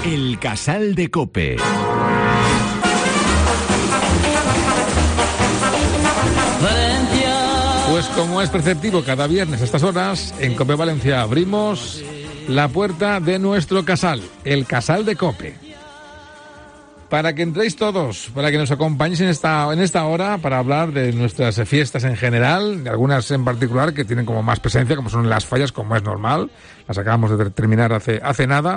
El Casal de COPE. Pues como es preceptivo cada viernes a estas horas, en COPE Valencia abrimos la puerta de nuestro casal, el Casal de COPE. Para que entréis todos, para que nos acompañéis en esta hora, para hablar de nuestras fiestas en general, de algunas en particular que tienen como más presencia, como son las fallas, como es normal. Las acabamos de terminar hace nada.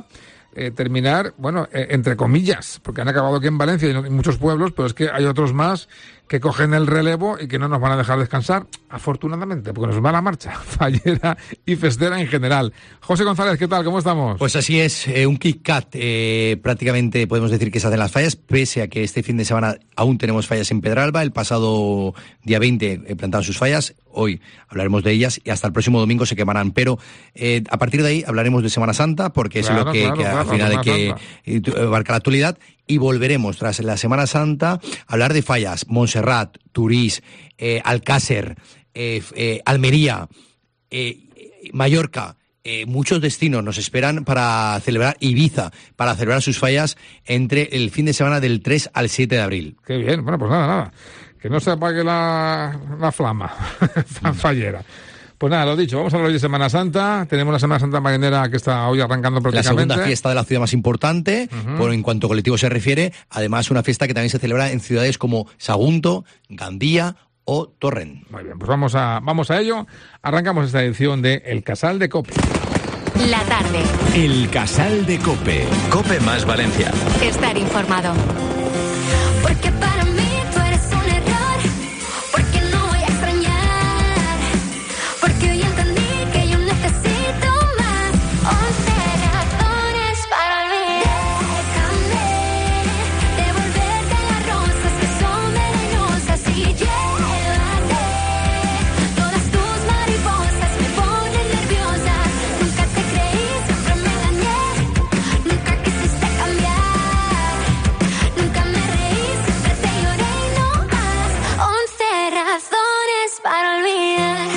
Entre comillas, porque han acabado aquí en Valencia y en muchos pueblos, pero es que hay otros más que cogen el relevo y que no nos van a dejar descansar, afortunadamente, porque nos va la marcha fallera y festera en general. José González, ¿qué tal? ¿Cómo estamos? Pues así es, un Kit Kat, prácticamente podemos decir que se hacen las fallas, pese a que este fin de semana aún tenemos fallas en Pedralba. El pasado día 20 plantaron sus fallas, hoy hablaremos de ellas y hasta el próximo domingo se quemarán, pero a partir de ahí hablaremos de Semana Santa, porque es lo que al final hay que abarcar la actualidad. Y volveremos tras la Semana Santa a hablar de fallas, Montserrat, Turís, Alcácer, Almería, Mallorca. Muchos destinos nos esperan para celebrar Ibiza, para celebrar sus fallas entre el fin de semana del 3 al 7 de abril. Qué bien, bueno, pues nada. Que no se apague la flama fallera. Pues nada, lo dicho, vamos a hablar hoy de Semana Santa. Tenemos la Semana Santa marinera que está hoy arrancando prácticamente. La segunda fiesta de la ciudad más importante, por en cuanto a colectivo se refiere. Además, una fiesta que también se celebra en ciudades como Sagunto, Gandía o Torrent. Muy bien, pues vamos a ello. Arrancamos esta edición de El Casal de COPE. La tarde. El Casal de COPE. COPE más Valencia. Estar informado. Porque para mí tú eres un error. Porque no voy a extrañar. Porque hoy entendí que yo necesito más. 11 razones para olvidar. Déjame devolverte las rosas que son venenosas y llévate. Todas tus mariposas me ponen nerviosa. Nunca te creí, siempre me dañé. Nunca quisiste cambiar. Nunca me reí, siempre te lloré y no más. 11 razones para olvidar.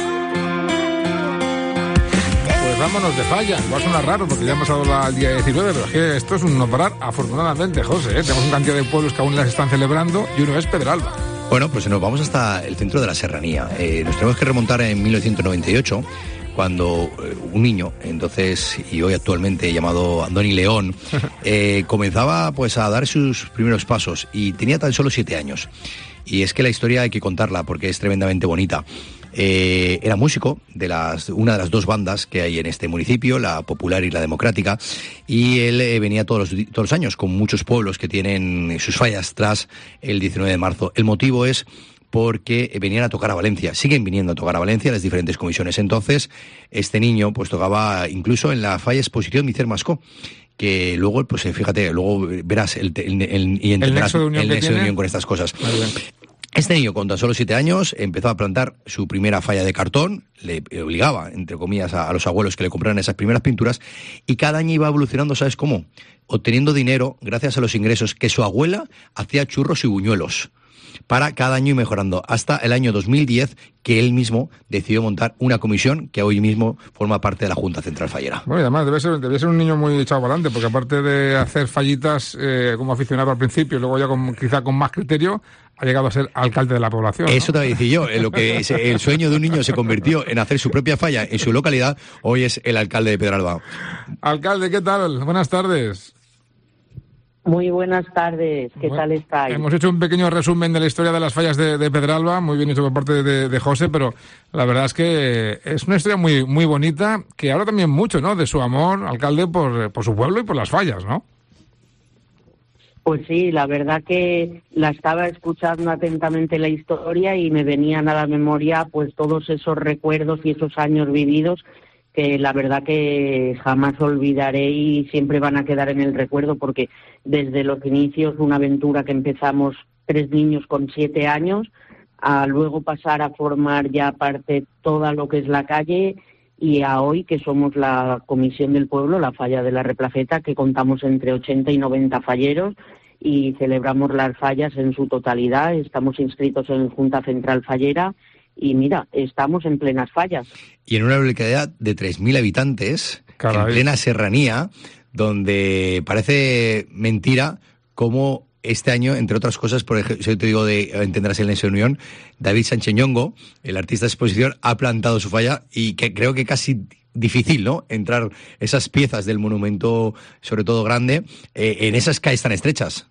Pues vámonos de falla. Va a sonar raro porque ya hemos pasado el día 19, pero es que esto es un no parar, afortunadamente, José. Tenemos una cantidad de pueblos que aún las están celebrando y uno es Pedralba. Bueno, pues nos vamos hasta el centro de la serranía. Nos tenemos que remontar en 1998, cuando un niño, entonces y hoy actualmente llamado Andoni León, comenzaba pues a dar sus primeros pasos y tenía tan solo 7 años. Y es que la historia hay que contarla porque es tremendamente bonita. Era músico de una de las dos bandas que hay en este municipio, la Popular y la Democrática, y él venía todos los años con muchos pueblos que tienen sus fallas tras el 19 de marzo. El motivo es porque venían a tocar a Valencia, siguen viniendo a tocar a Valencia las diferentes comisiones. Entonces, este niño pues tocaba incluso en la falla exposición Micer Mascó, que luego, pues fíjate, luego verás y entenderás el nexo de unión con estas cosas. Este niño, con tan solo 7 años, empezó a plantar su primera falla de cartón, le obligaba, entre comillas, a los abuelos que le compraran esas primeras pinturas, y cada año iba evolucionando, ¿sabes cómo? Obteniendo dinero gracias a los ingresos que su abuela hacía churros y buñuelos, para cada año ir mejorando, hasta el año 2010, que él mismo decidió montar una comisión que hoy mismo forma parte de la Junta Central Fallera. Bueno, y además debe ser un niño muy echado para adelante, porque aparte de hacer fallitas como aficionado al principio, y luego ya quizá con más criterio, ha llegado a ser alcalde de la población, ¿no? Eso te voy a decir yo, el sueño de un niño se convirtió en hacer su propia falla en su localidad, hoy es el alcalde de Pedralba. Alcalde, ¿qué tal? Buenas tardes. Muy buenas tardes, ¿qué tal estáis? Hemos hecho un pequeño resumen de la historia de las fallas de Pedralba, muy bien hecho por parte de José, pero la verdad es que es una historia muy, muy bonita, que habla también mucho, ¿no?, de su amor, alcalde, por su pueblo y por las fallas, ¿no? Pues sí, la verdad que la estaba escuchando atentamente la historia y me venían a la memoria pues todos esos recuerdos y esos años vividos que la verdad que jamás olvidaré y siempre van a quedar en el recuerdo, porque desde los inicios, una aventura que empezamos 3 niños con 7 años, a luego pasar a formar ya parte toda lo que es la calle, y a hoy que somos la Comisión del Pueblo, la Falla de la Replaceta, que contamos entre 80 y 90 falleros y celebramos las fallas en su totalidad. Estamos inscritos en Junta Central Fallera y mira, estamos en plenas fallas. Y en una localidad de 3.000 habitantes, caray, en plena serranía, donde parece mentira cómo este año, entre otras cosas, por ejemplo, si te digo entenderás en esa unión, David Sánchez Ñongo, el artista de exposición, ha plantado su falla y que creo que casi difícil, ¿no?, entrar esas piezas del monumento, sobre todo grande, en esas calles tan estrechas.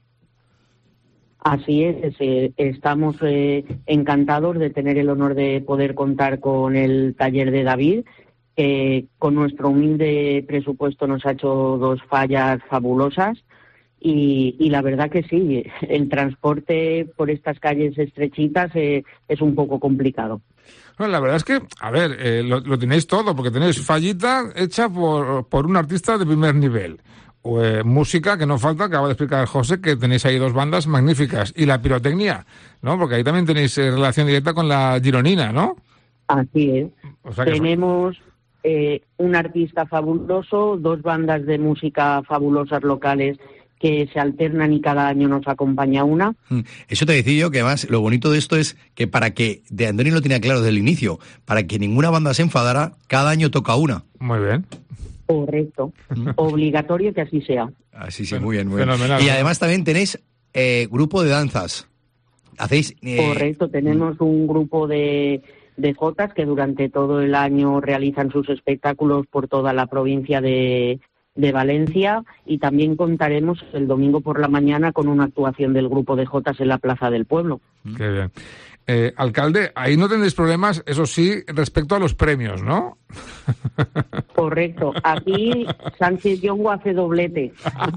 Así es, estamos encantados de tener el honor de poder contar con el taller de David, que con nuestro humilde presupuesto nos ha hecho 2 fallas fabulosas. Y la verdad que sí, el transporte por estas calles estrechitas es un poco complicado. Bueno, la verdad es que, a ver, lo tenéis todo, porque tenéis fallita hecha por un artista de primer nivel. Música, que no falta, acaba de explicar José, que tenéis ahí 2 bandas magníficas. Y la pirotecnia, ¿no? Porque ahí también tenéis relación directa con la Gironina, ¿no? Así es. O sea que tenemos un artista fabuloso, 2 bandas de música fabulosas locales que se alternan y cada año nos acompaña una. Eso te decía yo, que además lo bonito de esto es que para que, de Andoni lo tenía claro desde el inicio, para que ninguna banda se enfadara, cada año toca una. Muy bien. Correcto. Obligatorio que así sea. Así sí, muy bien, muy bien. Fenomenal. Y además también tenéis grupo de danzas. Hacéis... Correcto, tenemos un grupo de jotas que durante todo el año realizan sus espectáculos por toda la provincia de Valencia, y también contaremos el domingo por la mañana con una actuación del grupo de jotas en la Plaza del Pueblo. Qué bien. Alcalde, ahí no tendréis problemas, eso sí, respecto a los premios, ¿no? Correcto. Aquí Sánchez Ñongo hace doblete.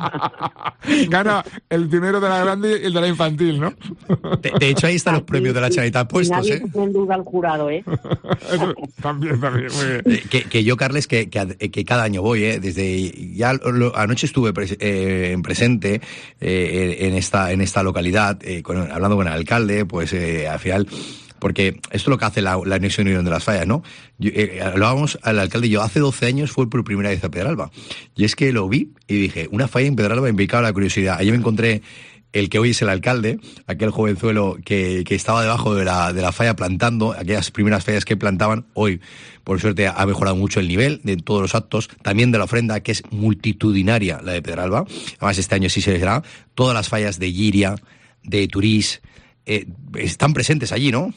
Gana el primero de la grande y el de la infantil, ¿no? De hecho, ahí están los premios de la Generalitat puestos, nadie pone en duda al jurado, ¿eh? También, muy bien. Que yo, Carles, que cada año voy, desde ya anoche estuve presente en esta localidad, hablando con el alcalde, pues al final, porque esto es lo que hace la anexión y unión de las fallas, ¿no? Hablábamos al alcalde y yo, hace 12 años fue por primera vez a Pedralba, y es que lo vi y dije, una falla en Pedralba me picaba la curiosidad. Allí me encontré el que hoy es el alcalde, aquel jovenzuelo que estaba debajo de la falla plantando, aquellas primeras fallas que plantaban. Hoy, por suerte, ha mejorado mucho el nivel de todos los actos, también de la ofrenda, que es multitudinaria la de Pedralba. Además, este año sí se verá. Todas las fallas de Giria, de Turís, están presentes allí, ¿no?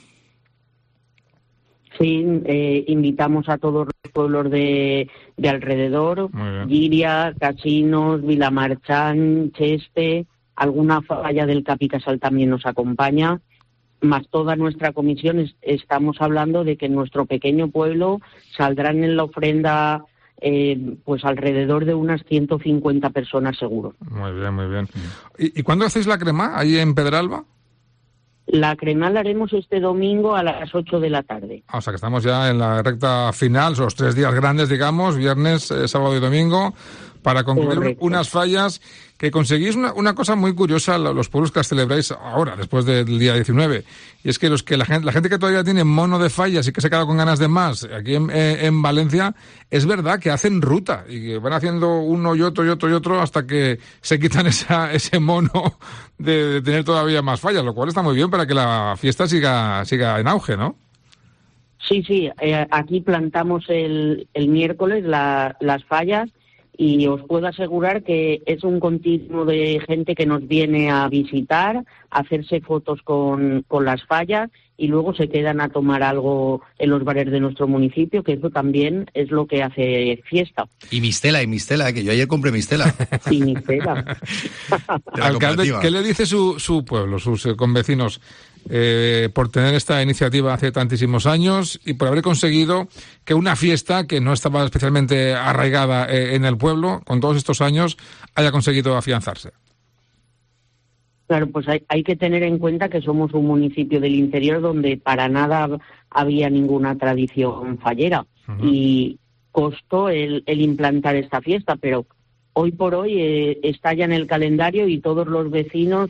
Sí, invitamos a todos los pueblos de alrededor, Giria, Casinos, Vilamarchán, Cheste, alguna falla del Capicasal también nos acompaña, más toda nuestra comisión. Estamos hablando de que en nuestro pequeño pueblo saldrán en la ofrenda pues alrededor de unas 150 personas seguro. Muy bien, muy bien. ¿Y cuándo hacéis la crema ahí en Pedralba? La crema la haremos este domingo a las 8 de la tarde. O sea que estamos ya en la recta final, los 3 días grandes, digamos, viernes, sábado y domingo, para concluir. Correcto. Unas fallas que conseguís una cosa muy curiosa, los pueblos que las celebráis ahora, después del día 19, y es que la gente que todavía tiene mono de fallas y que se queda con ganas de más, aquí en Valencia, es verdad que hacen ruta y que van haciendo uno y otro y otro y otro hasta que se quitan ese mono de tener todavía más fallas, lo cual está muy bien para que la fiesta siga en auge, ¿no? Sí, aquí plantamos el miércoles las fallas, y os puedo asegurar que es un continuo de gente que nos viene a visitar, a hacerse fotos con las fallas, y luego se quedan a tomar algo en los bares de nuestro municipio, que eso también es lo que hace fiesta. Y mistela, que yo ayer compré mistela. Sí, mistela. Alcalde, ¿qué le dice su pueblo, sus convecinos, por tener esta iniciativa hace tantísimos años y por haber conseguido que una fiesta que no estaba especialmente arraigada en el pueblo, con todos estos años, haya conseguido afianzarse? Claro, pues hay que tener en cuenta que somos un municipio del interior donde para nada había ninguna tradición fallera. Uh-huh. Y costó el implantar esta fiesta, pero hoy por hoy está ya en el calendario y todos los vecinos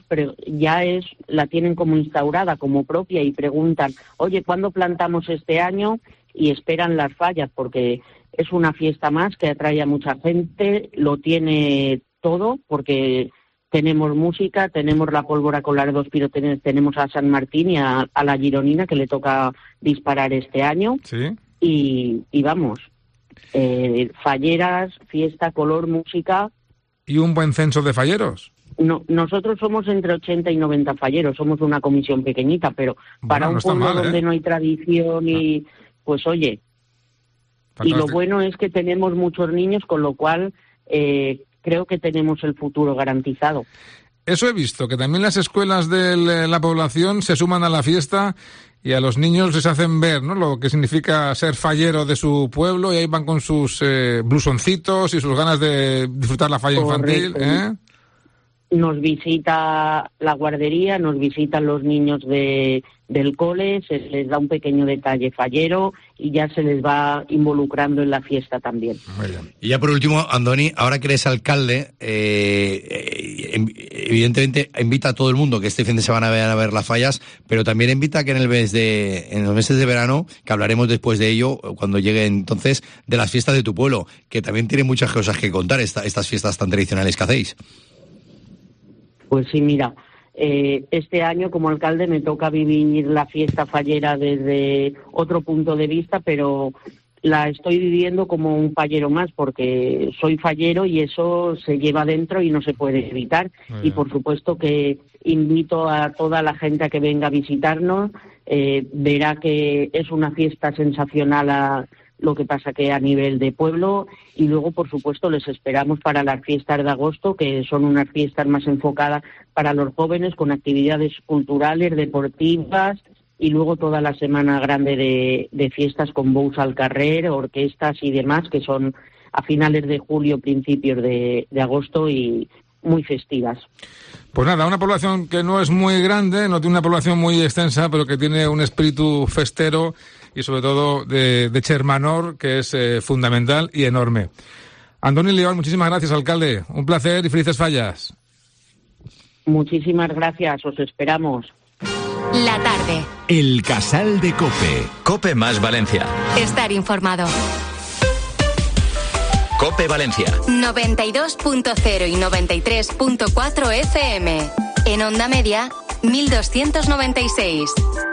la tienen como instaurada, como propia, y preguntan, oye, ¿cuándo plantamos este año? Y esperan las fallas, porque es una fiesta más que atrae a mucha gente, lo tiene todo, porque tenemos música, tenemos la pólvora con las 2 pirotécnicas, tenemos a San Martín y a la Gironina, que le toca disparar este año. ¿Sí? Y vamos, falleras, fiesta, color, música, y un buen censo de falleros. No, nosotros somos entre 80 y 90 falleros, somos una comisión pequeñita, pero para un pueblo donde no hay tradición y, pues oye, fantástico. Y lo bueno es que tenemos muchos niños, con lo cual creo que tenemos el futuro garantizado. Eso he visto, que también las escuelas de la población se suman a la fiesta y a los niños les hacen ver, ¿no?, lo que significa ser fallero de su pueblo, y ahí van con sus blusoncitos y sus ganas de disfrutar la falla infantil, ¿eh? Nos visita la guardería, nos visitan los niños del cole, se les da un pequeño detalle fallero y ya se les va involucrando en la fiesta también. Muy bien. Y ya por último, Andoni, ahora que eres alcalde, evidentemente invita a todo el mundo que este fin de semana vayan a ver las fallas, pero también invita que en los meses de verano, que hablaremos después de ello, cuando llegue entonces, de las fiestas de tu pueblo, que también tiene muchas cosas que contar estas fiestas tan tradicionales que hacéis. Pues sí, mira, este año como alcalde me toca vivir la fiesta fallera desde otro punto de vista, pero la estoy viviendo como un fallero más, porque soy fallero y eso se lleva dentro y no se puede evitar. Y por supuesto que invito a toda la gente a que venga a visitarnos, verá que es una fiesta sensacional lo que pasa que a nivel de pueblo, y luego, por supuesto, les esperamos para las fiestas de agosto, que son unas fiestas más enfocadas para los jóvenes, con actividades culturales, deportivas, y luego toda la semana grande de fiestas con bous al carrer, orquestas y demás, que son a finales de julio, principios de agosto, y muy festivas. Pues nada, una población que no es muy grande, no tiene una población muy extensa, pero que tiene un espíritu festero y sobre todo de Chermanor, que es fundamental y enorme. Andoni León, muchísimas gracias, alcalde. Un placer y felices fallas. Muchísimas gracias, os esperamos. La tarde. El Casal de COPE. COPE más Valencia. Estar informado. COPE Valencia. 92.0 y 93.4 FM. En onda media, 1296.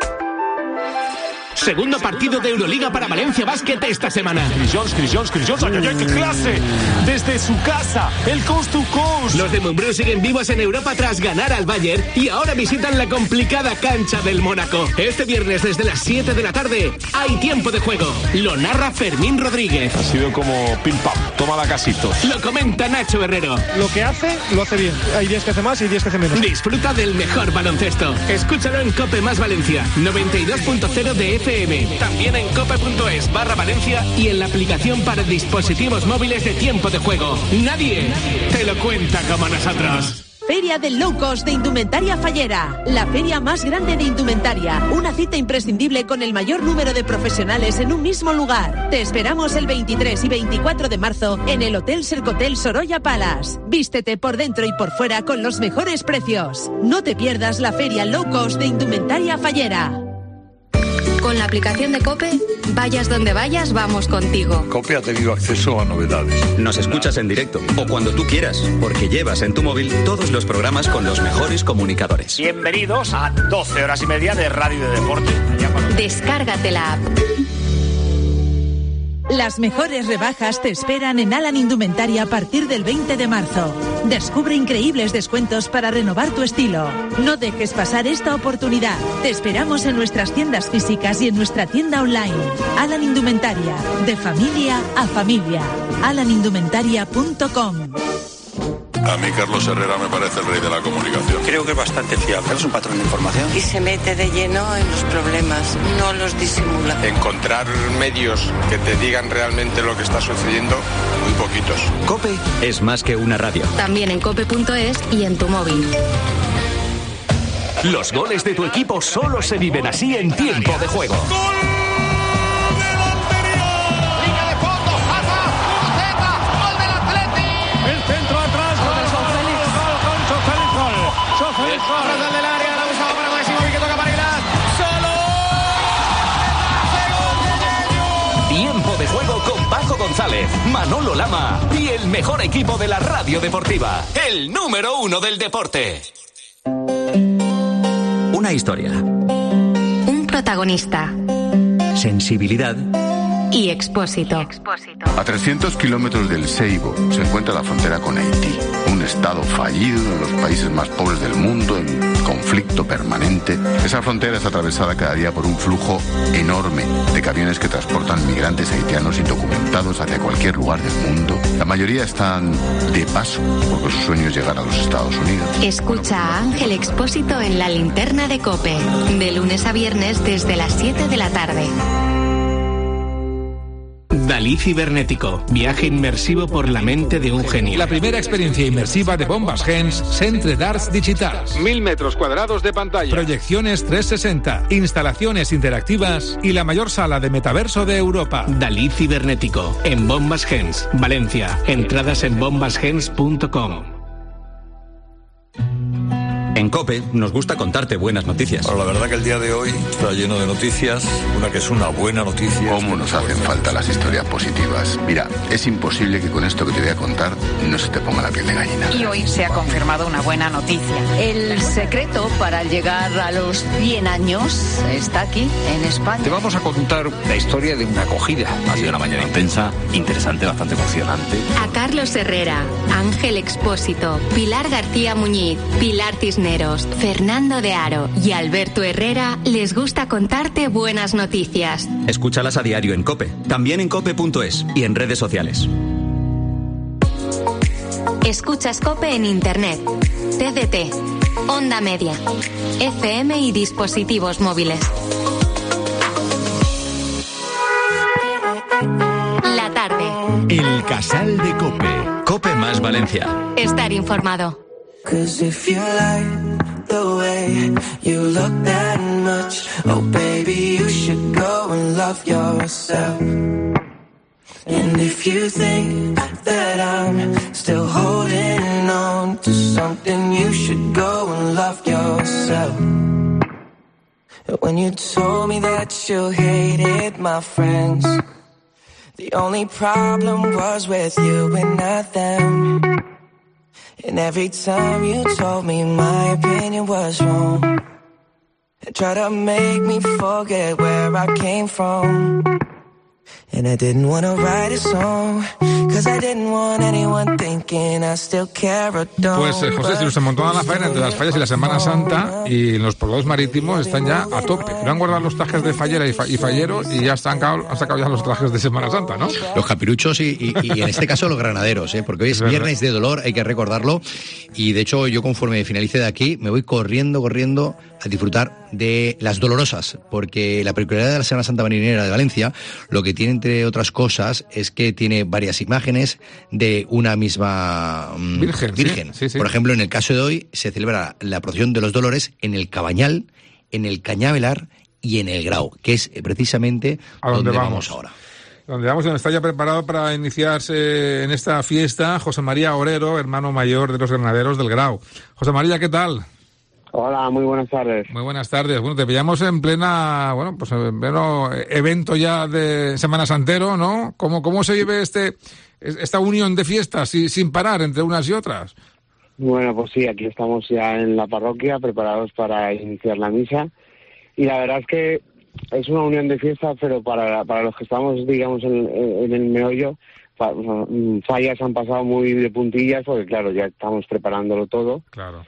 Segundo partido de Euroliga para Valencia Basket esta semana. Chris Jones, ¡ay, qué clase! Desde su casa, el Coast to Coast. Los de Montbrú siguen vivos en Europa tras ganar al Bayern y ahora visitan la complicada cancha del Mónaco. Este viernes desde las 7 de la tarde hay tiempo de juego. Lo narra Fermín Rodríguez. Ha sido como pim pam, toma la casitos. Lo comenta Nacho Herrero. Lo que hace, lo hace bien. Hay días que hace más y días que hace menos. Disfruta del mejor baloncesto. Escúchalo en COPE más Valencia, 92.0 de FM. También en cope.es/Valencia y en la aplicación para dispositivos móviles de tiempo de juego. Nadie te lo cuenta como nosotros. Feria del Low Cost de Indumentaria Fallera. La feria más grande de indumentaria. Una cita imprescindible con el mayor número de profesionales en un mismo lugar. Te esperamos el 23 y 24 de marzo en el Hotel Sercotel Sorolla Palace. Vístete por dentro y por fuera con los mejores precios. No te pierdas la Feria Low Cost de Indumentaria Fallera. Con la aplicación de COPE, vayas donde vayas, vamos contigo. COPE ha tenido acceso a novedades. Nos escuchas en directo o cuando tú quieras, porque llevas en tu móvil todos los programas con los mejores comunicadores. Bienvenidos a 12 horas y media de radio y de deporte. Descárgate la app. Las mejores rebajas te esperan en Alan Indumentaria a partir del 20 de marzo. Descubre increíbles descuentos para renovar tu estilo. No dejes pasar esta oportunidad. Te esperamos en nuestras tiendas físicas y en nuestra tienda online. Alan Indumentaria, de familia a familia. alanindumentaria.com. A mí Carlos Herrera me parece el rey de la comunicación. Creo que es bastante fiable. Es un patrón de información. Y se mete de lleno en los problemas, no los disimula. Encontrar medios que te digan realmente lo que está sucediendo, muy poquitos. COPE es más que una radio. También en cope.es y en tu móvil. Los goles de tu equipo solo se viven así en tiempo de juego. Corredor del área, la buscaba para Máximo y que toca para Aguilar. ¡Solo! Tiempo de juego con Paco González, Manolo Lama y el mejor equipo de la radio deportiva. El número 1 del deporte. Una historia. Un protagonista. Sensibilidad. y Expósito. A 300 kilómetros del Seibo se encuentra la frontera con Haití, un estado fallido, uno de los países más pobres del mundo, en conflicto permanente. Esa frontera es atravesada cada día por un flujo enorme de camiones que transportan migrantes haitianos indocumentados hacia cualquier lugar del mundo. La mayoría están de paso, porque su sueño es llegar a los Estados Unidos. Escucha a Ángel Expósito en La Linterna de COPE, de lunes a viernes desde las 7 de la tarde. Dalí Cibernético, viaje inmersivo por la mente de un genio. La primera experiencia inmersiva de Bombas Gens, Centre d'Arts Digitals. 1000 metros cuadrados de pantalla. Proyecciones 360, instalaciones interactivas y la mayor sala de metaverso de Europa. Dalí Cibernético, en Bombas Gens, Valencia. Entradas en bombasgens.com. En COPE nos gusta contarte buenas noticias. Bueno, la verdad que el día de hoy está lleno de noticias, una que es una buena noticia. ¿Cómo nos hacen falta las historias positivas? Mira, es imposible que con esto que te voy a contar no se te ponga la piel de gallina. Y hoy se ha confirmado una buena noticia. El secreto para llegar a los 100 años está aquí, en España. Te vamos a contar la historia de una acogida. Ha sido una mañana intensa, interesante, bastante emocionante. A Carlos Herrera, Ángel Expósito, Pilar García Muñiz, Pilar Cisneros, Fernando de Aro y Alberto Herrera les gusta contarte buenas noticias. Escúchalas a diario en COPE, también en cope.es y en redes sociales. Escuchas COPE en Internet, TDT, Onda Media, FM y dispositivos móviles. La tarde. El Casal de COPE. COPE más Valencia. Estar informado. 'Cause if you like the way you look that much, oh baby, you should go and love yourself. And if you think that I'm still holding on to something, you should go and love yourself. When you told me that you hated my friends, the only problem was with you and not them. And every time you told me my opinion was wrong, and tried to make me forget where I came from. And I didn't want to write a song, cause I didn't want anyone thinking I still care or don't. Pues José, si se montó a la faena entre las fallas y la Semana Santa, y los poblados marítimos están ya a tope. No han guardado los trajes de fallera y fallero y ya han sacado ya los trajes de Semana Santa, ¿no? Los capiruchos y en este caso los granaderos, porque hoy es viernes de dolor, hay que recordarlo. Y de hecho yo conforme finalice de aquí me voy corriendo a disfrutar de las dolorosas, porque la peculiaridad de la Semana Santa Marinera de Valencia lo que tiene entre otras cosas es que tiene varias imágenes de una misma Virgen. Sí. Por ejemplo, en el caso de hoy se celebra la procesión de los Dolores en el Cabañal, en el Cañavelar y en el Grau, que es precisamente a donde vamos ahora. Donde está ya preparado para iniciarse en esta fiesta José María Orero, hermano mayor de los granaderos del Grau. José María, ¿qué tal? Hola, muy buenas tardes. Muy buenas tardes. Bueno, te pillamos en pleno evento ya de Semana Santero, ¿no? ¿Cómo se vive esta unión de fiestas sin parar entre unas y otras? Bueno, pues sí, aquí estamos ya en la parroquia preparados para iniciar la misa y la verdad es que es una unión de fiestas, pero para los que estamos, digamos, en el meollo, fallas han pasado muy de puntillas porque, claro, ya estamos preparándolo todo. Claro.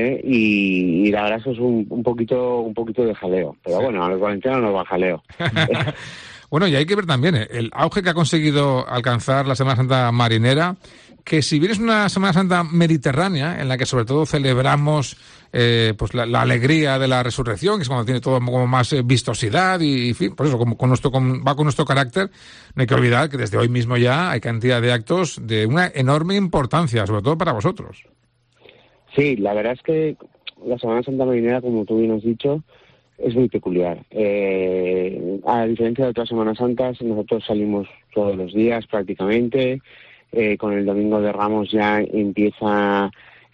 Y la verdad es que es un poquito de jaleo, pero sí. Bueno, a los valencianos nos va jaleo. Bueno, y hay que ver también el auge que ha conseguido alcanzar la Semana Santa marinera, que si bien es una Semana Santa mediterránea, en la que sobre todo celebramos pues la alegría de la resurrección, que es cuando tiene todo como más vistosidad y en fin, por eso va con nuestro carácter, no hay que olvidar que desde hoy mismo ya hay cantidad de actos de una enorme importancia, sobre todo para vosotros. Sí, la verdad es que la Semana Santa Marinera, como tú bien has dicho, es muy peculiar. A diferencia de otras Semanas Santas, nosotros salimos todos los días prácticamente. Con el Domingo de Ramos ya empieza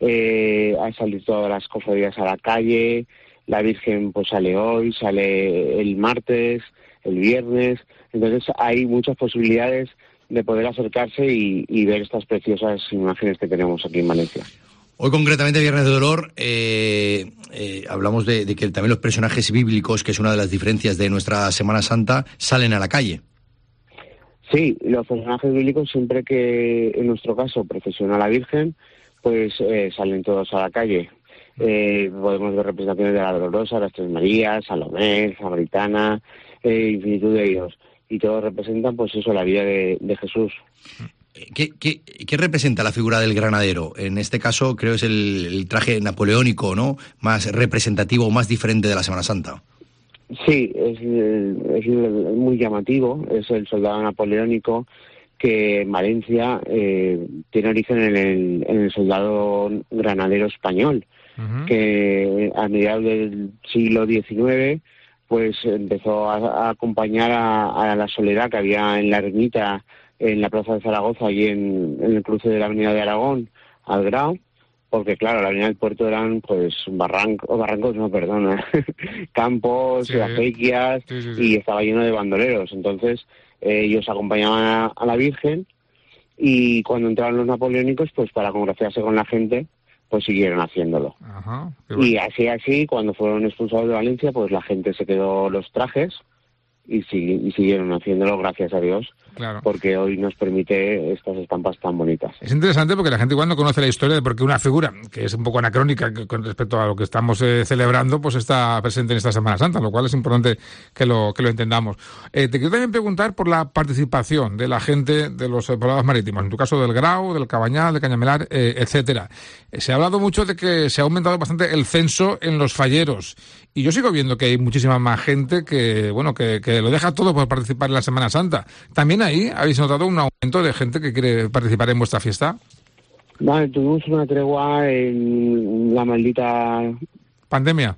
a salir todas las cofradías a la calle. La Virgen pues sale hoy, sale el martes, el viernes. Entonces hay muchas posibilidades de poder acercarse y ver estas preciosas imágenes que tenemos aquí en Valencia. Hoy concretamente, Viernes de Dolor, hablamos de que también los personajes bíblicos, que es una de las diferencias de nuestra Semana Santa, salen a la calle. Sí, los personajes bíblicos, siempre que en nuestro caso procesiona a la Virgen, pues salen todos a la calle. Podemos ver representaciones de la Dolorosa, las Tres Marías, Salomé, Samaritana, infinitud de ellos. Y todos representan, pues eso, la vida de Jesús. ¿Qué representa la figura del granadero? En este caso creo es el traje napoleónico, ¿no? Más representativo, más diferente de la Semana Santa. Sí, es muy llamativo. Es el soldado napoleónico que en Valencia tiene origen en el soldado granadero español, que a mediados del siglo XIX pues empezó a acompañar a la soledad que había en la ermita, en la plaza de Zaragoza, allí en el cruce de la avenida de Aragón, al Grao, porque claro, la avenida del puerto eran pues campos, acequias, y estaba lleno de bandoleros. Entonces ellos acompañaban a la Virgen, y cuando entraron los napoleónicos, pues para congraciarse con la gente, pues siguieron haciéndolo. Ajá, y así, cuando fueron expulsados de Valencia, pues la gente se quedó los trajes y siguieron haciéndolo, gracias a Dios, claro, porque hoy nos permite estas estampas tan bonitas. Es interesante porque la gente igual no conoce la historia de por qué una figura que es un poco anacrónica con respecto a lo que estamos celebrando, pues está presente en esta Semana Santa, lo cual es importante que lo entendamos. Te quiero también preguntar por la participación de la gente de los poblados marítimos, en tu caso del Grau, del Cabañal, de Cañamelar, etcétera. Se ha hablado mucho de que se ha aumentado bastante el censo en los falleros, y yo sigo viendo que hay muchísima más gente que lo deja todo por participar en la Semana Santa. ¿También ahí habéis notado un aumento de gente que quiere participar en vuestra fiesta? Vale, tuvimos una tregua en la maldita pandemia,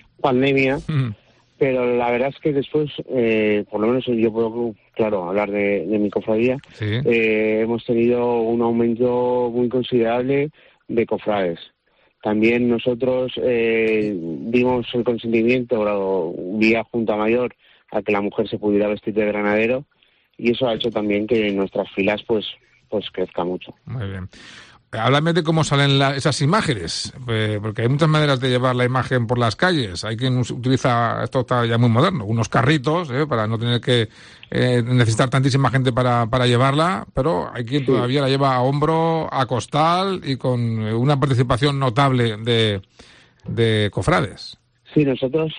pero la verdad es que después, por lo menos yo puedo, claro, hablar de mi cofradía, sí. Hemos tenido un aumento muy considerable de cofrades. También nosotros dimos el consentimiento vía Junta Mayor a que la mujer se pudiera vestir de granadero, y eso ha hecho también que en nuestras filas pues crezca mucho. Muy bien. Háblame de cómo salen esas imágenes, porque hay muchas maneras de llevar la imagen por las calles. Hay quien utiliza, esto está ya muy moderno, unos carritos para no tener que necesitar tantísima gente para llevarla, pero hay quien todavía la lleva a hombro, a costal, y con una participación notable de cofrades. Sí, nosotros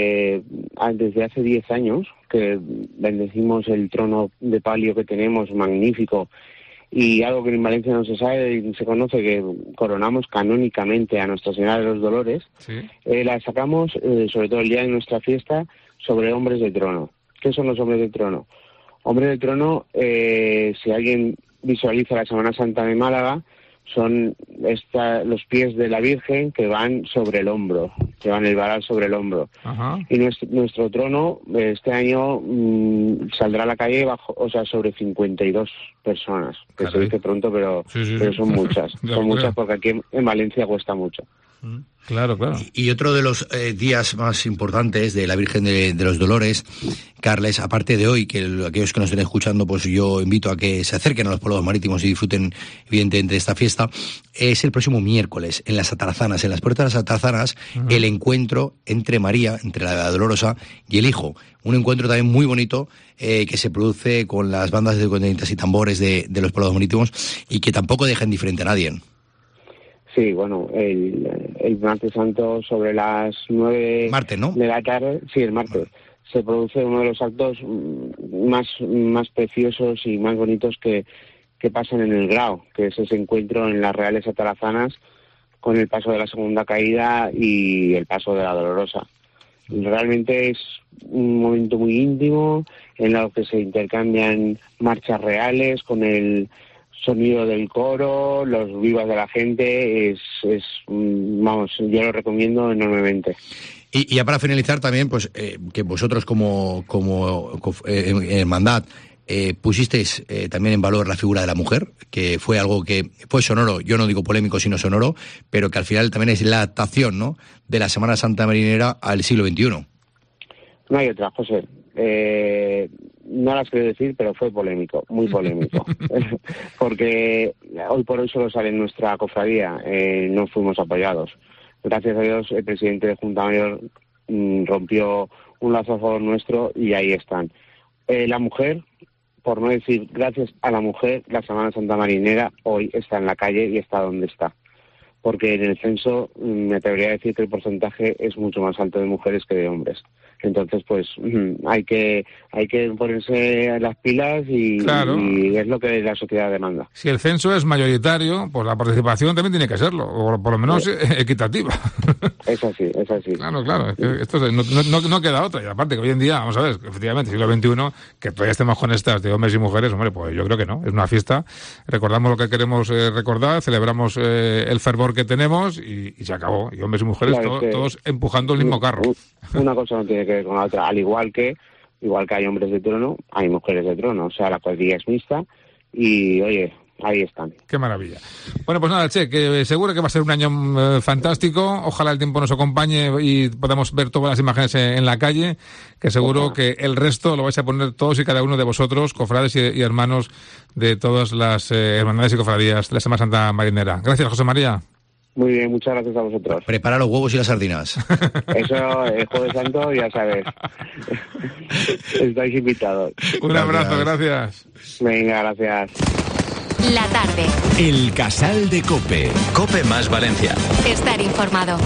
desde hace 10 años que bendecimos el trono de palio que tenemos, magnífico, y algo que en Valencia no se sabe y se conoce, que coronamos canónicamente a Nuestra Señora de los Dolores, sí. La sacamos, sobre todo el día de nuestra fiesta, sobre hombres de trono. ¿Qué son los hombres de trono? Hombres de trono, si alguien visualiza la Semana Santa de Málaga, son los pies de la Virgen que van sobre el hombro, que van el varal sobre el hombro. Ajá. Y nuestro trono este año saldrá a la calle sobre 52 personas, que se dice pronto, pero son muchas. Son muchas porque aquí en Valencia cuesta mucho. Claro. Y otro de los días más importantes de la Virgen de los Dolores, Carles, aparte de hoy, que aquellos que nos estén escuchando, pues yo invito a que se acerquen a los pueblos marítimos y disfruten evidentemente de esta fiesta, es el próximo miércoles, en las Atarazanas, en las puertas de las Atarazanas, el encuentro entre María, entre la Dolorosa y el Hijo. Un encuentro también muy bonito que se produce con las bandas de cornetas y tambores de los pueblos marítimos, y que tampoco deja indiferente a nadie. Sí, bueno, el martes santo sobre las 9 de la tarde, sí, el martes, se produce uno de los actos más preciosos y más bonitos que pasan en el Grao, que es ese encuentro en las Reales Atarazanas con el paso de la Segunda Caída y el paso de la Dolorosa. Realmente es un momento muy íntimo en el que se intercambian marchas reales con el sonido del coro, los vivas de la gente. Vamos, yo lo recomiendo enormemente. Y ya para finalizar también, pues que vosotros como hermandad pusisteis también en valor la figura de la mujer, que fue algo que fue sonoro, yo no digo polémico sino sonoro, pero que al final también es la adaptación, ¿no?, de la Semana Santa marinera al siglo XXI. No hay otra, José. No las quiero decir, pero fue polémico, muy polémico. Porque hoy por hoy solo sale en nuestra cofradía, no fuimos apoyados. Gracias a Dios, el presidente de Junta Mayor rompió un lazo a favor nuestro y ahí están. La mujer, por no decir gracias a la mujer, la Semana Santa Marinera hoy está en la calle y está donde está. Porque en el censo me atrevería a decir que el porcentaje es mucho más alto de mujeres que de hombres. Entonces, pues hay que ponerse las pilas y es lo que la sociedad demanda. Si el censo es mayoritario, pues la participación también tiene que serlo, o por lo menos equitativa. Es así. Claro, es que esto no queda otra. Y aparte que hoy en día, vamos a ver, efectivamente, siglo XXI, que todavía estemos con estas de hombres y mujeres, hombre, pues yo creo que no. Es una fiesta, recordamos lo que queremos recordar, celebramos el fervor que tenemos y se acabó. Y hombres y mujeres todos empujando el mismo carro. Una cosa no tiene que ver con la otra, al igual que hay hombres de trono, hay mujeres de trono, o sea, la cuadrilla es mixta y, oye, ahí están. Qué maravilla. Bueno, pues nada, Che, que seguro que va a ser un año fantástico, ojalá el tiempo nos acompañe y podamos ver todas las imágenes en la calle, que seguro que el resto lo vais a poner todos y cada uno de vosotros, cofrades y hermanos de todas las hermandades y cofradías de la Semana Santa Marinera. Gracias, José María. Muy bien, muchas gracias a vosotros. Prepara los huevos y las sardinas. Eso, el Jueves Santo, ya sabes. Estáis invitados. Un abrazo, gracias. Venga, gracias. La tarde. El Casal de COPE. COPE más Valencia. Estar informado.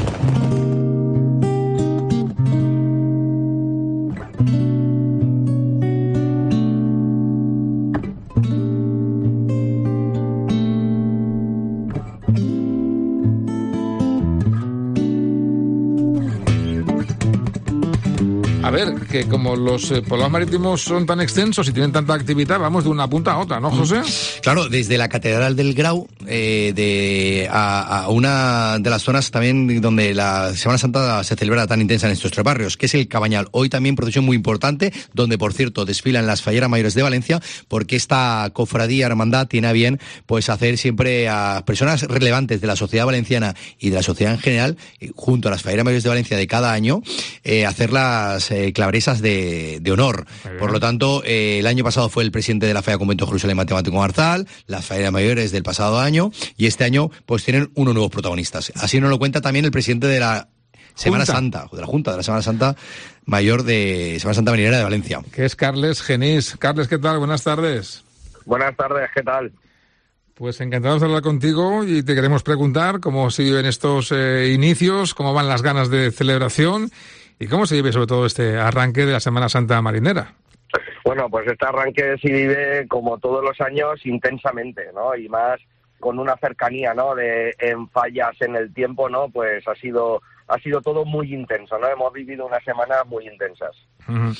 A ver, que como los poblados marítimos son tan extensos y tienen tanta actividad, vamos de una punta a otra, ¿no, José? Claro, desde la Catedral del Grau a una de las zonas también donde la Semana Santa se celebra tan intensa en estos tres barrios, que es el Cabañal. Hoy también procesión muy importante, donde, por cierto, desfilan las falleras mayores de Valencia, porque esta cofradía hermandad tiene a bien pues hacer siempre a personas relevantes de la sociedad valenciana y de la sociedad en general, junto a las falleras mayores de Valencia de cada año, hacer las clavresas de honor. Por lo tanto, el año pasado fue el presidente de la Falla Convento Jerusalén Matemático Marzal, las falleras mayores del pasado año, y este año pues tienen unos nuevos protagonistas. Así nos lo cuenta también el presidente de la Semana Santa, de la Junta de la Semana Santa Mayor de Semana Santa Marinera de Valencia. Que es Carles Genís. Carles, ¿qué tal? Buenas tardes. Buenas tardes, ¿qué tal? Pues encantados de hablar contigo y te queremos preguntar cómo siguen estos inicios, cómo van las ganas de celebración y cómo se vive sobre todo este arranque de la Semana Santa Marinera. Bueno, pues este arranque se vive como todos los años intensamente, ¿no? Y más con una cercanía, ¿no? En fallas en el tiempo, ¿no? Pues ha sido todo muy intenso, ¿no? Hemos vivido unas semanas muy intensas. Uh-huh.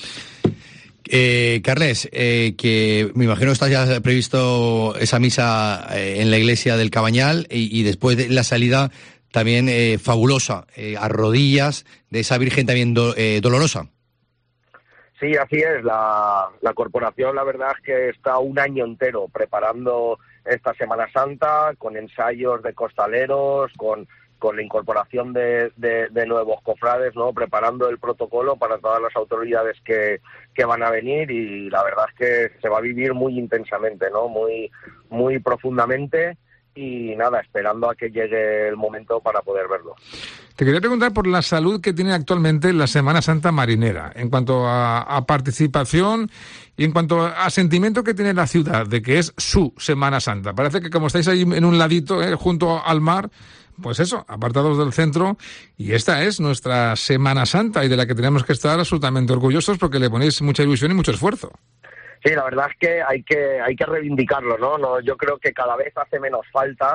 Carles, que me imagino que está ya previsto esa misa en la iglesia del Cabañal y después de la salida también fabulosa, a rodillas, de esa Virgen también dolorosa. Sí, así es. La corporación, la verdad es que está un año entero preparando esta Semana Santa, con ensayos de costaleros, con la incorporación de nuevos cofrades, ¿no? Preparando el protocolo para todas las autoridades que van a venir, y la verdad es que se va a vivir muy intensamente, ¿no? Muy profundamente, y nada, esperando a que llegue el momento para poder verlo. Te quería preguntar por la salud que tiene actualmente la Semana Santa Marinera, en cuanto a participación y en cuanto a sentimiento que tiene la ciudad de que es su Semana Santa. Parece que como estáis ahí en un ladito, junto al mar, pues eso, apartados del centro, y esta es nuestra Semana Santa y de la que tenemos que estar absolutamente orgullosos porque le ponéis mucha ilusión y mucho esfuerzo. Sí, la verdad es que hay que reivindicarlo, ¿no? Yo creo que cada vez hace menos falta,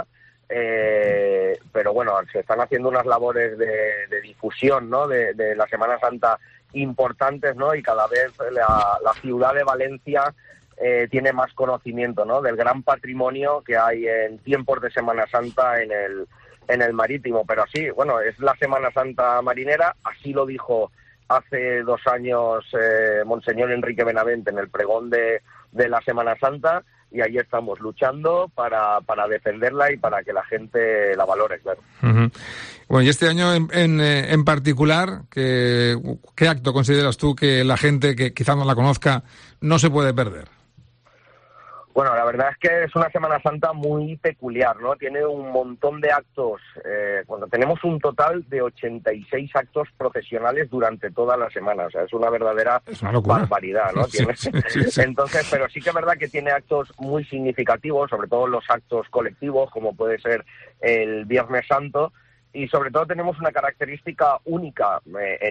pero bueno, se están haciendo unas labores de difusión, ¿no? De la Semana Santa importantes, ¿no? Y cada vez la ciudad de Valencia tiene más conocimiento, ¿no? Del gran patrimonio que hay en tiempos de Semana Santa en el marítimo. Pero sí, bueno, es la Semana Santa Marinera, así lo dijo hace 2 años Monseñor Enrique Benavente en el pregón de la Semana Santa, y ahí estamos luchando para defenderla y para que la gente la valore, claro. Uh-huh. Bueno, y este año en particular, ¿qué acto consideras tú que la gente que quizás no la conozca no se puede perder? Bueno, la verdad es que es una Semana Santa muy peculiar, ¿no? Tiene un montón de actos. Tenemos un total de 86 actos profesionales durante toda la semana. O sea, es una verdadera barbaridad, ¿no? Sí, sí. Entonces, pero sí que es verdad que tiene actos muy significativos, sobre todo los actos colectivos, como puede ser el Viernes Santo. Y sobre todo tenemos una característica única en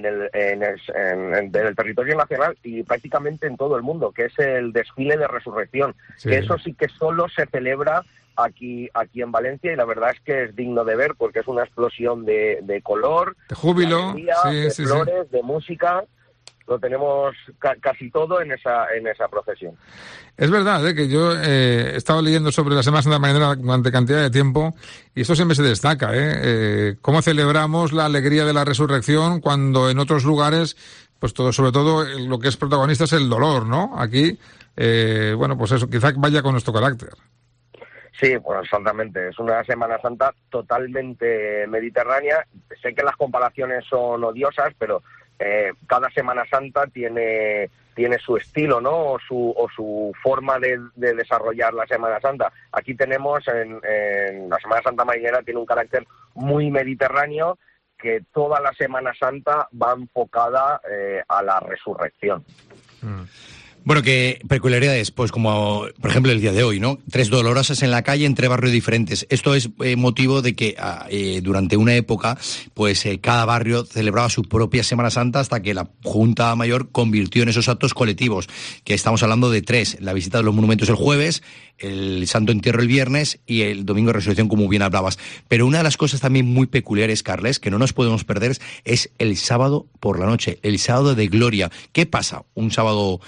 el territorio nacional y prácticamente en todo el mundo, que es el desfile de resurrección. Sí. Que eso sí que solo se celebra aquí en Valencia, y la verdad es que es digno de ver, porque es una explosión de color, de júbilo, de alegría, de flores, de música. Lo tenemos casi todo en esa procesión. Es verdad, que yo he estado leyendo sobre la Semana Santa Marinera durante cantidad de tiempo y esto siempre se destaca, cómo celebramos la alegría de la resurrección cuando en otros lugares, pues sobre todo lo que es protagonista es el dolor, ¿no? Aquí, pues eso, quizá vaya con nuestro carácter. Sí, bueno, exactamente. Es una Semana Santa totalmente mediterránea. Sé que las comparaciones son odiosas, pero cada Semana Santa tiene su estilo, ¿no? O su forma de desarrollar la Semana Santa. Aquí tenemos en la Semana Santa Marinera tiene un carácter muy mediterráneo, que toda la Semana Santa va enfocada a la resurrección. Bueno, ¿qué peculiaridades? Pues como, por ejemplo, el día de hoy, ¿no? 3 dolorosas en la calle entre barrios diferentes. Esto es motivo de que durante una época, pues cada barrio celebraba su propia Semana Santa hasta que la Junta Mayor convirtió en esos actos colectivos, que estamos hablando de 3. La visita de los monumentos el jueves, el Santo Entierro el viernes y el Domingo de Resurrección, como bien hablabas. Pero una de las cosas también muy peculiares, Carles, que no nos podemos perder, es el sábado por la noche, el sábado de gloria. ¿Qué pasa un sábado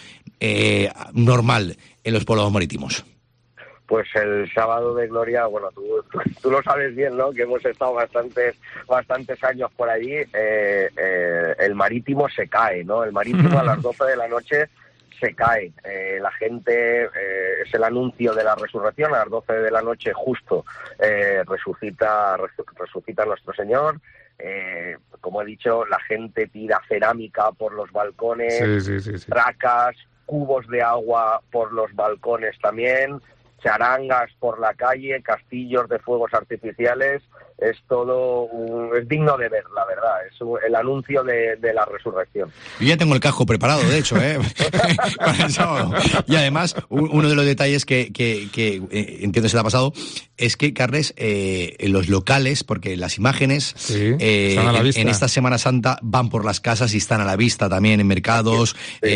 normal en los poblados marítimos? Pues el sábado de gloria, bueno, tú lo sabes bien, ¿no? Que hemos estado bastantes años por allí. El marítimo se cae, ¿no? El marítimo a las 12 de la noche se cae. La gente, es el anuncio de la resurrección, a las 12 de la noche justo resucita nuestro Señor. Como he dicho, la gente tira cerámica por los balcones, tracas, cubos de agua por los balcones también, charangas por la calle, castillos de fuegos artificiales. Es todo es digno de ver, la verdad. Es el anuncio de la resurrección. Yo ya tengo el casco preparado, de hecho, para el sábado. Y además, uno de los detalles que entiendo se te ha pasado es que, Carles, los locales, porque las imágenes en esta Semana Santa van por las casas y están a la vista también en mercados,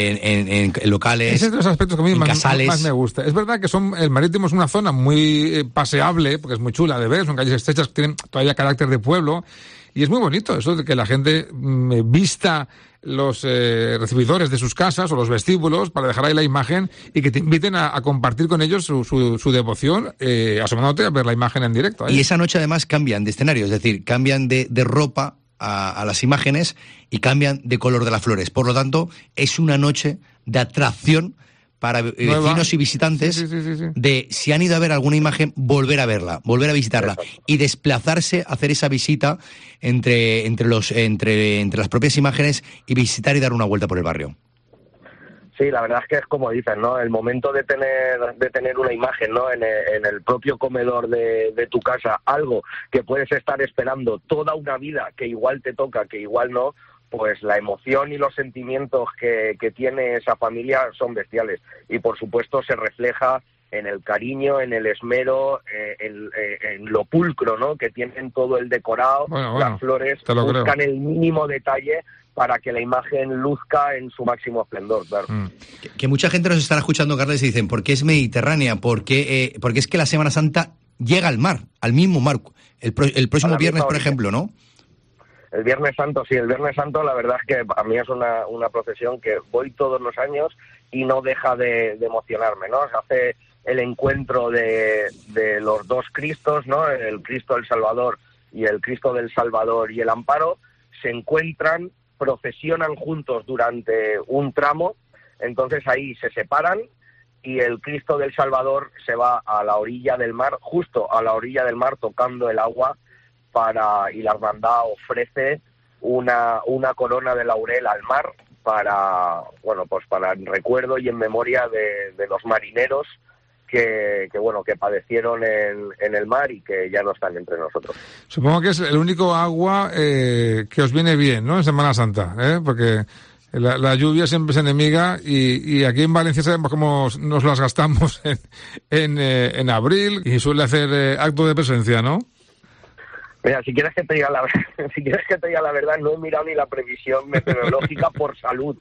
en locales. Ese es de los aspectos que a mí más me gusta. Es verdad que el marítimo es una zona muy paseable, porque es muy chula de ver, son calles estrechas que tienen todavía carácter de pueblo, y es muy bonito eso de que la gente vista los recibidores de sus casas o los vestíbulos para dejar ahí la imagen y que te inviten a compartir con ellos su devoción, asomándote a ver la imagen en directo. Y esa noche además cambian de escenario, es decir, cambian de ropa a las imágenes y cambian de color de las flores. Por lo tanto, es una noche de atracción para vecinos y visitantes de, si han ido a ver alguna imagen, volver a verla, volver a visitarla y desplazarse, hacer esa visita entre las propias imágenes y visitar y dar una vuelta por el barrio. Sí, la verdad es que es como dicen, ¿no? El momento de tener una imagen, ¿no? En el propio comedor de tu casa, algo que puedes estar esperando toda una vida, que igual te toca, que igual no, pues la emoción y los sentimientos que tiene esa familia son bestiales. Y por supuesto se refleja en el cariño, en el esmero, en lo pulcro, ¿no? Que tienen todo el decorado, las flores buscan el mínimo detalle para que la imagen luzca en su máximo esplendor, claro. Que mucha gente nos estará escuchando, Carles, y dicen, ¿por qué es mediterránea? Porque es que la Semana Santa llega al mar, al mismo mar. El próximo viernes, por ejemplo, ¿no? El Viernes Santo, sí, el Viernes Santo la verdad es que a mí es una procesión que voy todos los años y no deja de emocionarme, ¿no? Se hace el encuentro de los dos Cristos, ¿no? El Cristo del Salvador y el Cristo del Salvador y el Amparo, se encuentran, procesionan juntos durante un tramo, entonces ahí se separan y el Cristo del Salvador se va a la orilla del mar, justo a la orilla del mar, tocando el agua, y la hermandad ofrece una corona de laurel al mar para el recuerdo y en memoria de los marineros que padecieron en el mar y que ya no están entre nosotros. Supongo que es el único agua que os viene bien, ¿no?, en Semana Santa, porque la lluvia siempre es enemiga y aquí en Valencia sabemos cómo nos las gastamos en abril y suele hacer acto de presencia, ¿no? Mira, si quieres que te diga la verdad, no he mirado ni la previsión meteorológica por salud.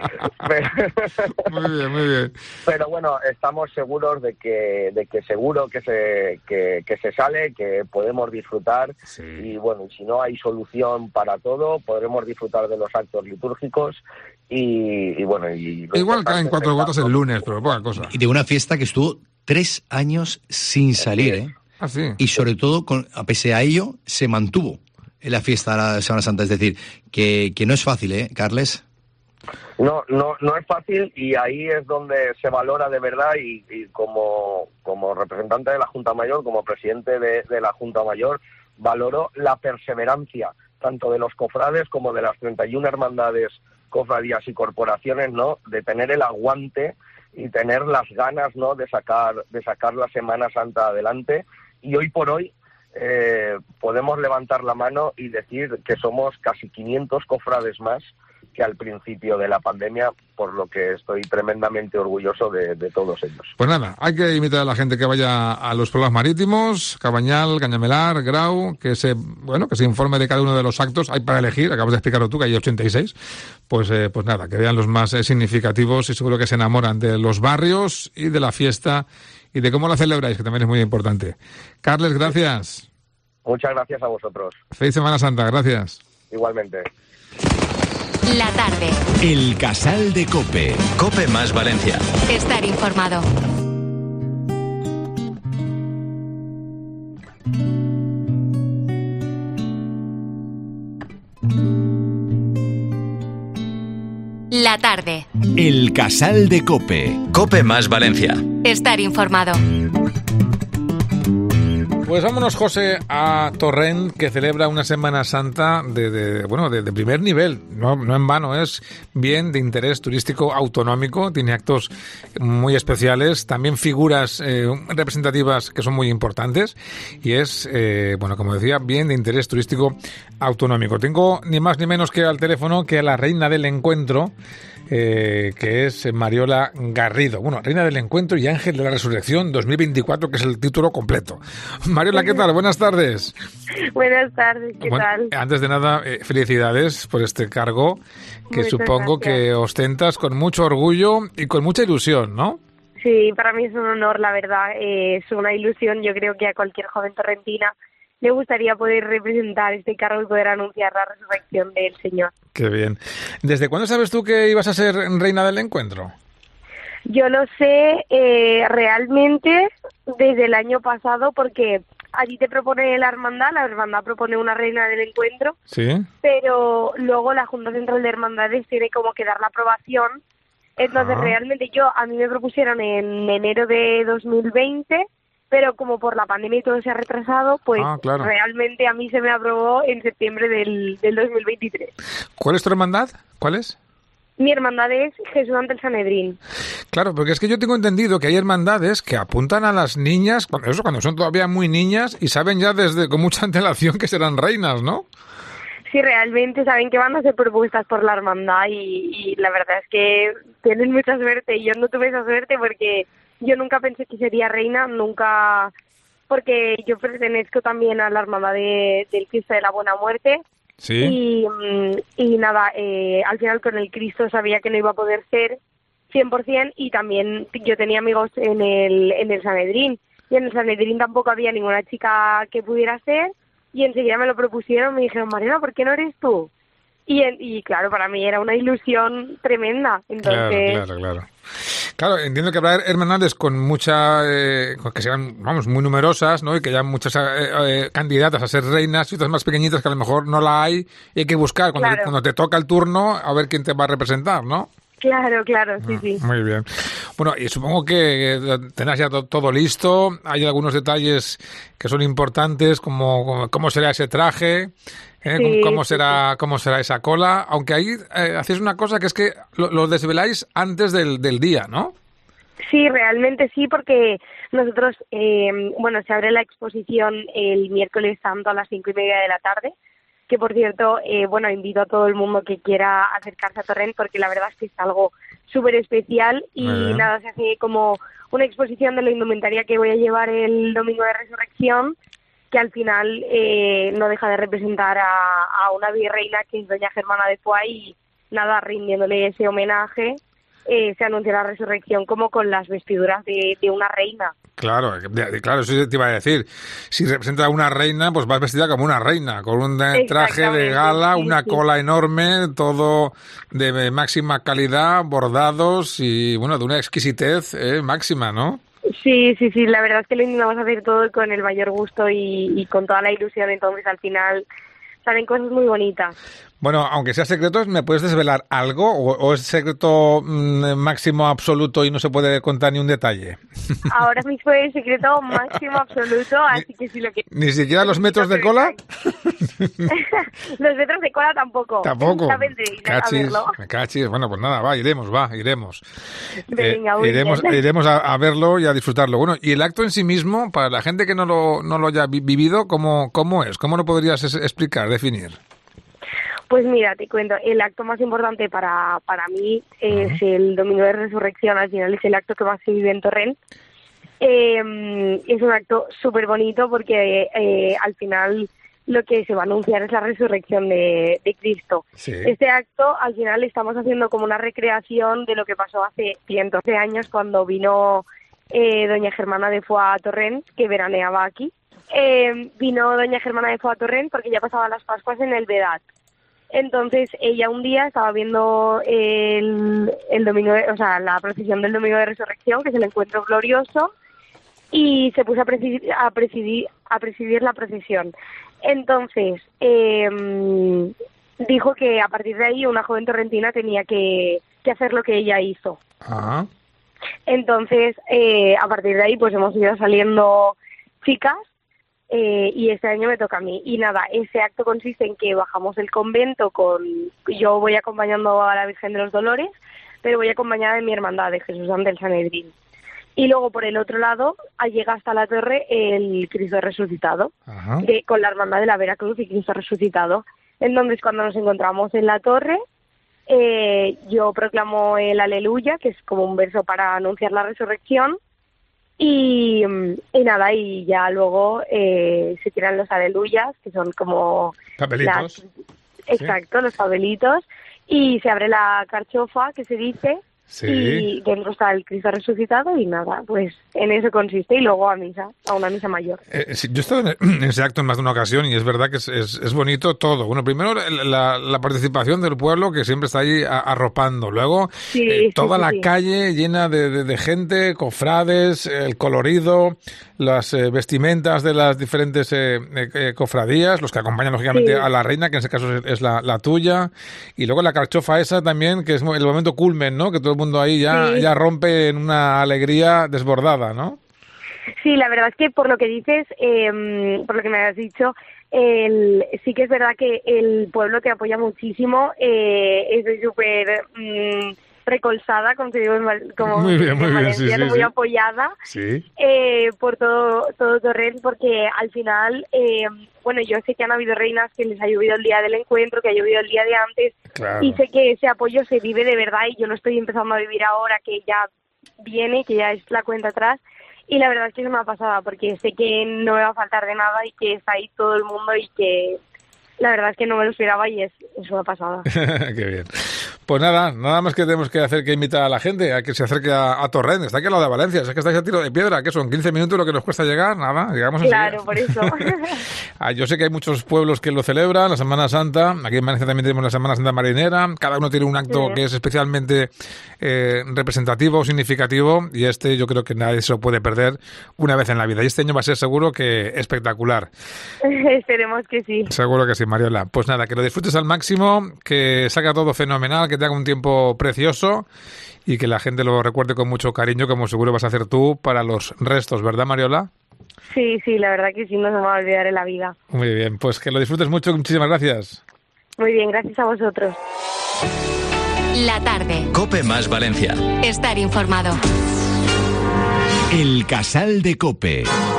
Muy bien. Pero bueno, estamos seguros de que seguro que se sale, que podemos disfrutar. Sí. Y bueno, si no hay solución para todo, podremos disfrutar de los actos litúrgicos y bueno. Igual caen 4 gotas el lunes, pero poca cosa. Y de una fiesta que estuvo 3 años sin salir, ¿eh? Ah, sí. Y sobre todo, a pese a ello, se mantuvo en la fiesta de la Semana Santa. Es decir, que no es fácil, ¿eh, Carles? No es fácil, y ahí es donde se valora de verdad, y como representante de la Junta Mayor, como presidente de la Junta Mayor, valoro la perseverancia tanto de los cofrades como de las 31 hermandades, cofradías y corporaciones, ¿no?, de tener el aguante y tener las ganas, ¿no?, de sacar la Semana Santa adelante. Y hoy por hoy podemos levantar la mano y decir que somos casi 500 cofrades más que al principio de la pandemia, por lo que estoy tremendamente orgulloso de todos ellos. Pues nada, hay que invitar a la gente que vaya a los pueblos marítimos, Cabañal, Cañamelar, Grau, que se informe de cada uno de los actos. Hay para elegir, acabas de explicarlo tú, que hay 86. Pues nada, que vean los más significativos, y seguro que se enamoran de los barrios y de la fiesta y de cómo la celebráis, que también es muy importante. Carles, gracias. Muchas gracias a vosotros. Feliz Semana Santa, gracias. Igualmente. La tarde. El Casal de COPE. COPE más Valencia. Estar informado. La tarde. El Casal de COPE. COPE más Valencia. Estar informado. Pues vámonos, José, a Torrent, que celebra una Semana Santa de primer nivel. No en vano, es bien de interés turístico autonómico, tiene actos muy especiales, también figuras representativas que son muy importantes, y es, como decía, bien de interés turístico autonómico. Tengo ni más ni menos que al teléfono que a la reina del encuentro, que es Mariola Garrido. Bueno, Reina del Encuentro y Ángel de la Resurrección 2024, que es el título completo. Mariola, ¿qué tal? Buenas tardes. Buenas tardes, ¿qué tal? Antes de nada, felicidades por este cargo que Muchas supongo gracias. Que ostentas con mucho orgullo y con mucha ilusión, ¿no? Sí, para mí es un honor, la verdad. Es una ilusión. Yo creo que a cualquier joven torrentina le gustaría poder representar este cargo y poder anunciar la resurrección del Señor. Qué bien. ¿Desde cuándo sabes tú que ibas a ser Reina del Encuentro? Yo lo sé realmente desde el año pasado, porque allí te propone la hermandad propone una Reina del Encuentro, Sí. pero luego la Junta Central de Hermandades tiene como que dar la aprobación. Entonces realmente a mí me propusieron en enero de 2020, pero como por la pandemia y todo se ha retrasado, pues claro. Realmente a mí se me aprobó en septiembre del 2023. ¿Cuál es tu hermandad? ¿Cuál es? Mi hermandad es Jesús ante el Sanedrín. Claro, porque es que yo tengo entendido que hay hermandades que apuntan a las niñas, cuando son todavía muy niñas, y saben ya con mucha antelación que serán reinas, ¿no? Sí, realmente saben que van a ser propuestas por la hermandad y la verdad es que tienen mucha suerte. Y yo no tuve esa suerte porque yo nunca pensé que sería reina, nunca, porque yo pertenezco también a la hermandad del Cristo de la Buena Muerte. Sí. Y nada, al final con el Cristo sabía que no iba a poder ser 100%, y también yo tenía amigos en el Sanedrín, y en el Sanedrín tampoco había ninguna chica que pudiera ser, y enseguida me lo propusieron, me dijeron, Mariana, ¿por qué no eres tú? Y claro, para mí era una ilusión tremenda. Entonces... Claro. Claro, entiendo que habrá hermandades con que sean, muy numerosas, ¿no? Y que haya muchas candidatas a ser reinas, y otras más pequeñitas que a lo mejor no la hay, y hay que buscar cuando te toca el turno a ver quién te va a representar, ¿no? Claro, sí. Muy bien. Bueno, y supongo que tendrás ya todo listo. Hay algunos detalles que son importantes, como cómo será ese traje, cómo será esa cola. Aunque ahí hacéis una cosa, que es que lo desveláis antes del día, ¿no? Sí, realmente sí, porque nosotros, se abre la exposición el miércoles santo a las 5:30 de la tarde, que por cierto, invito a todo el mundo que quiera acercarse a Torrent, porque la verdad es que es algo súper especial y nada, se hace como una exposición de la indumentaria que voy a llevar el domingo de Resurrección, que al final no deja de representar a una virreina que es doña Germana de Foix, y nada, rindiéndole ese homenaje, se anuncia la resurrección como con las vestiduras de una reina. Claro, eso te iba a decir. Si representa a una reina, pues vas vestida como una reina, con un traje de gala, una cola enorme, todo de máxima calidad, bordados y, bueno, de una exquisitez máxima, ¿no? Sí, la verdad es que lo intentamos hacer todo con el mayor gusto y con toda la ilusión, entonces al final salen cosas muy bonitas. Bueno, aunque sea secreto, ¿me puedes desvelar algo o es secreto máximo absoluto y no se puede contar ni un detalle? Ahora mismo es secreto máximo absoluto, así que si lo que... ¿Ni siquiera los metros de cola? Los metros de cola tampoco. Tampoco. Cachis. Bueno, pues nada, iremos. Venga, iremos a verlo y a disfrutarlo. Bueno, y el acto en sí mismo, para la gente que no lo haya vivido, ¿cómo es? ¿Cómo lo podrías explicar, definir? Pues mira, te cuento, el acto más importante para mí es el Domingo de Resurrección, al final es el acto que más se vive en Torrent. Es un acto súper bonito porque al final lo que se va a anunciar es la resurrección de Cristo. Sí. Este acto, al final, estamos haciendo como una recreación de lo que pasó hace 112 años cuando vino doña Germana de Foix a Torrent, que veraneaba aquí. Vino doña Germana de Foix a Torrent porque ya pasaban las Pascuas en el Vedat. Entonces ella un día estaba viendo el domingo, la procesión del Domingo de Resurrección, que es el encuentro glorioso, y se puso a presidir la procesión. Entonces dijo que a partir de ahí una joven torrentina tenía que hacer lo que ella hizo. Ajá. Entonces a partir de ahí pues hemos ido saliendo chicas. Y este año me toca a mí. Y nada, ese acto consiste en que bajamos el convento yo voy acompañando a la Virgen de los Dolores, pero voy acompañada de mi hermandad, de Jesús del Sanedrín. Y luego por el otro lado llega hasta la torre el Cristo resucitado, con la hermandad de la Veracruz y Cristo resucitado. Entonces cuando nos encontramos en la torre, yo proclamo el Aleluya, que es como un verso para anunciar la resurrección. Y nada, y ya luego se tiran los aleluyas, que son como... Papelitos. Exacto, los papelitos. Y se abre la carchofa, que se dice, sí. Y dentro está el Cristo resucitado y nada, pues en eso consiste. Y luego a una misa mayor. Sí, yo he estado en ese acto en más de una ocasión y es verdad que es bonito todo. Bueno, primero la participación del pueblo, que siempre está ahí arropando. Luego toda la calle llena de gente, cofrades, el colorido, las vestimentas de las diferentes cofradías, los que acompañan lógicamente a la reina, que en ese caso es la tuya. Y luego la carchofa esa también, que es el momento culmen, ¿no? Que todo el mundo ahí ya rompe en una alegría desbordada, ¿no? Sí, la verdad es que por lo que dices, por lo que me has dicho, sí que es verdad que el pueblo te apoya muchísimo. Estoy súper recolzada, como te digo, muy bien, muy apoyada por todo Torrent, porque al final, yo sé que han habido reinas que les ha llovido el día del encuentro, que ha llovido el día de antes, y sé que ese apoyo se vive de verdad y yo lo estoy empezando a vivir ahora, que ya viene, que ya es la cuenta atrás. Y la verdad es que es una pasada, porque sé que no me va a faltar de nada y que está ahí todo el mundo y que la verdad es que no me lo esperaba y es una pasada. Qué bien. Pues nada más que tenemos que hacer que invitar a la gente a que se acerque a Torrent. Está aquí al lado de Valencia, es que estáis a tiro de piedra, que son 15 minutos lo que nos cuesta llegar, nada, llegamos enseguida. Claro, por eso. Yo sé que hay muchos pueblos que lo celebran, la Semana Santa, aquí en Valencia también tenemos la Semana Santa Marinera, cada uno tiene un acto que es especialmente representativo o significativo, y yo creo que nadie se lo puede perder una vez en la vida, y este año va a ser seguro que espectacular. Esperemos que sí. Seguro que sí, Mariola. Pues nada, que lo disfrutes al máximo, que salga todo fenomenal, que te haga un tiempo precioso y que la gente lo recuerde con mucho cariño, como seguro vas a hacer tú para los restos, ¿verdad, Mariola? Sí, la verdad que sí, no se me va a olvidar en la vida. Muy bien, pues que lo disfrutes mucho, muchísimas gracias. Muy bien, gracias a vosotros. La tarde. COPE más Valencia. Estar informado. El Casal de COPE.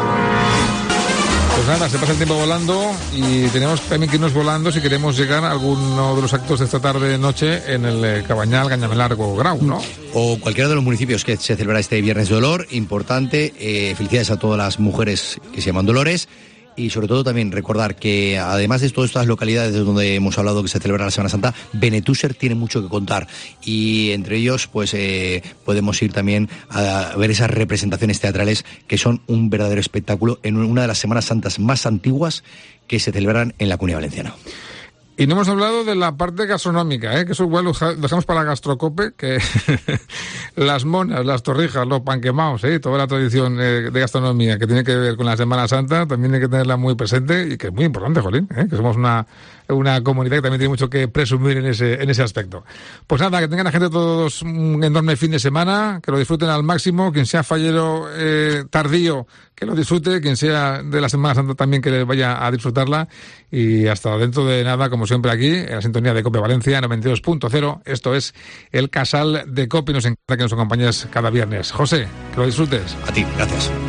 Pues nada, se pasa el tiempo volando y tenemos también que irnos volando si queremos llegar a alguno de los actos de esta tarde-noche en el Cabañal, Cañamelar o Grau, ¿no? O cualquiera de los municipios que se celebra este Viernes de Dolor. Importante, felicidades a todas las mujeres que se llaman Dolores. Y sobre todo también recordar que además de todas estas localidades donde hemos hablado que se celebra la Semana Santa, Benetúser tiene mucho que contar y entre ellos pues podemos ir también a ver esas representaciones teatrales que son un verdadero espectáculo en una de las Semanas Santas más antiguas que se celebran en la Comunidad Valenciana. Y no hemos hablado de la parte gastronómica, que eso igual lo dejamos para la Gastrocope, que las monas, las torrijas, los panquemaos, toda la tradición de gastronomía que tiene que ver con la Semana Santa, también hay que tenerla muy presente y que es muy importante, Jolín, que somos una comunidad que también tiene mucho que presumir en ese aspecto. Pues nada, que tengan la gente todos un enorme fin de semana, que lo disfruten al máximo, quien sea fallero tardío, que lo disfrute, quien sea de la Semana Santa también que vaya a disfrutarla y hasta dentro de nada, como siempre aquí, en la sintonía de COPE Valencia 92.0, esto es el Casal de COPE y nos encanta que nos acompañes cada viernes. José, que lo disfrutes. A ti, gracias.